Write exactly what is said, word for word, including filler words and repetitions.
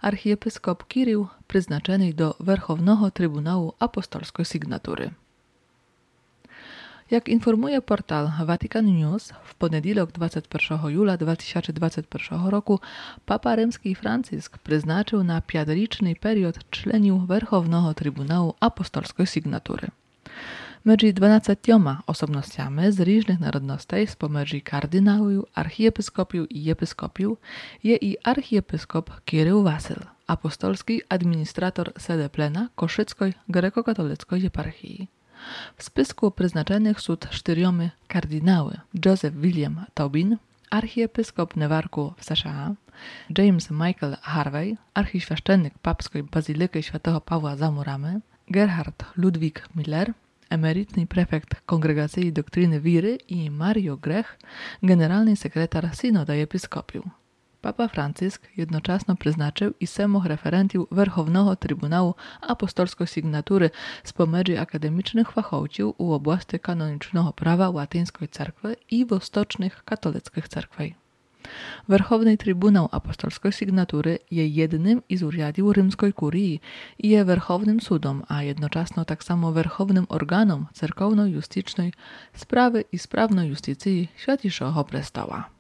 archiepiskop Kirył призначений do Верховного Trybunału Apostolskiej Sygnatury. Jak informuje portal Vatican News, w poniedziałek dwudziestego pierwszego jula dwa tysiące dwudziestego pierwszego roku Papa Rzymski Franciszek przeznaczył na pięcioliczny period człeniu Werchownego Trybunału Apostolskiej Sygnatury. Między dwunastoma osobnościami z różnych narodności, spomiędzy kardynałów, archiepiskopiów i episkopiów, je i archiepiskop Kirył Wasyl, apostolski administrator sede plena Koszyckiej grekokatolickiej eparchii. W spisku przeznaczonych są czteriomy kardynały: Joseph William Tobin, archiepiskop Newarku w S Z A, James Michael Harvey, archiświeszczennik papskiej Bazylyki Świętego Pawła za murami, Gerhard Ludwig Miller, emerytny prefekt Kongregacji Doktryny Wiry i Mario Grech, generalny sekretar Synoda Episkopiów. Papa Franciszek jednocześnie przeznaczył i semох referentów Werchownego Trybunału Apostolskiej Sygnatury z pomiędzy akademicznych fachowców u oblasti kanonicznego prawa łatyńskiej cerkwy i wostocznych katolickich cerkwi. Werchowny Trybunał Apostolskiej Sygnatury je jednym z urzędów rzymskiej kurii i je werchownym sudom, a jednocześnie tak samo werchownym organom cerkowno-justycznej sprawy i sprawnej justycji Świętejszego Prestoła.